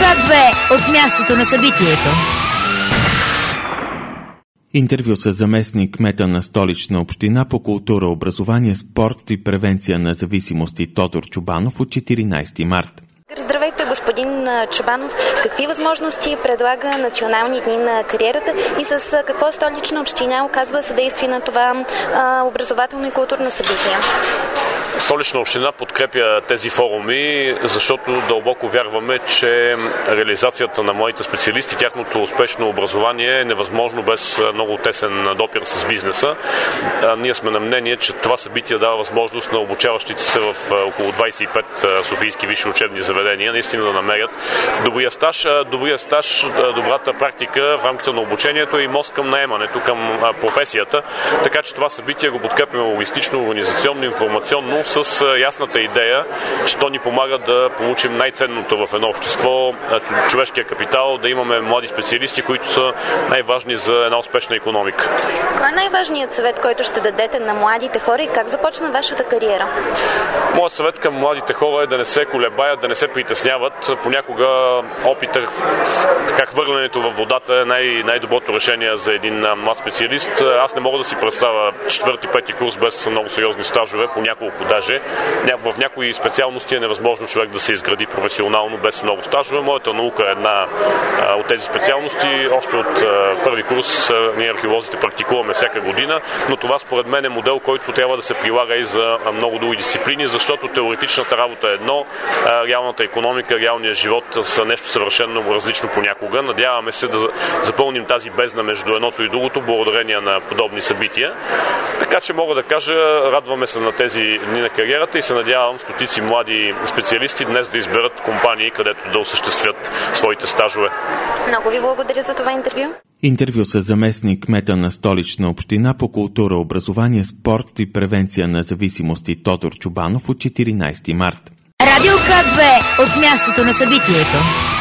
К2 от мястото на събитието. Интервю с заместник кмета на Столична община по култура, образование, спорт и превенция на зависимости Тодор Чубанов от 14 март. Здравейте, господин Чубанов. Какви възможности предлага Национални дни на кариерата и с какво Столична община оказва съдействие на това образователно и културно събитие? Столична община подкрепя тези форуми, защото дълбоко вярваме, че реализацията на младите специалисти, тяхното успешно образование е невъзможно без много тесен допир с бизнеса. Ние сме на мнение, че това събитие дава възможност на обучаващите се в около 25 софийски висши учебни заведения наистина да намерят добрия стаж, добрата практика в рамките на обучението и мост към наемането, към професията. Така че това събитие го подкрепяме логистично, организационно, информационно, с ясната идея, че то ни помага да получим най-ценното в едно общество, човешкия капитал, да имаме млади специалисти, които са най-важни за една успешна икономика. Кой е най-важният съвет, който ще дадете на младите хора и как започна вашата кариера? Моят съвет към младите хора е да не се колебаят, да не се притесняват. Понякога опита, хвърлянето във водата е най-доброто решение за един млад специалист. Аз не мога да си представя 4-5 курс без много сериозни стажове, по няколко даже. В някои специалности е невъзможно човек да се изгради професионално без много стажове. Моята наука е една от тези специалности. Още от първи курс ние археолозите практикуваме всяка година, но това според мен е модел, който трябва да се прилага и за много други дисциплини, защото теоретичната работа е едно, реалната икономика, реалният живот са нещо съвършено различно понякога. Надяваме се да запълним тази бездна между едното и другото, благодарение на подобни събития. Така че мога да кажа, радваме се на тези дни на кариерата и се надявам стотици млади специалисти днес да изберат компании, където да осъществят своите стажове. Много ви благодаря за това интервю. Интервю с заместник кмета на Столична община по култура, образование, спорт и превенция на зависимости Тодор Чубанов от 14 март. Радио К2 от мястото на събитието.